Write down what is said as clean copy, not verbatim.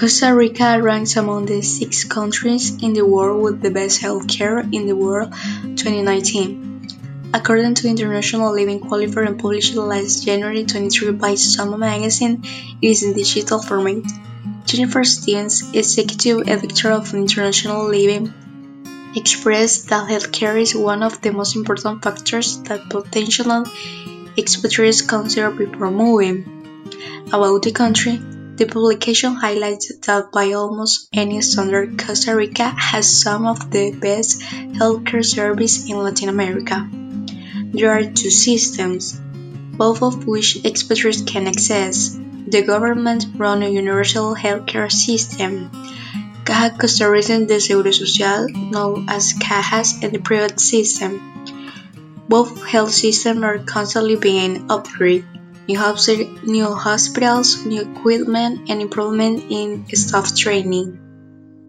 Costa Rica ranks among the 6 countries in the world with the best healthcare in the world 2019. According to International Living Qualifier and published last January 23 by Soma magazine, it is in digital format. Jennifer Stevens, executive editor of International Living, expressed that healthcare is one of the most important factors that potential expatriates consider before moving. About the country, the publication highlights that by almost any standard, Costa Rica has some of the best healthcare service in Latin America. There are 2 systems, both of which expatriates can access: the government-run universal healthcare system, Caja Costarricense de Seguro Social, known as Cajas, and the private system. Both health systems are constantly being upgraded. New hospitals, new equipment, and improvement in staff training.